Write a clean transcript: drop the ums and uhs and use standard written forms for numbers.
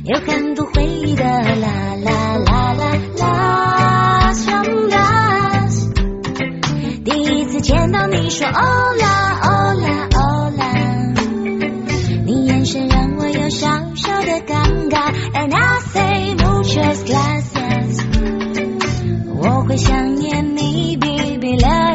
有很多回忆的啦啦啦啦啦，some las。第一次见到你说哦啦哦啦哦啦，你眼神让我有小小的尴尬 ，and I say muchas gracias。我会想念你 ，baby love。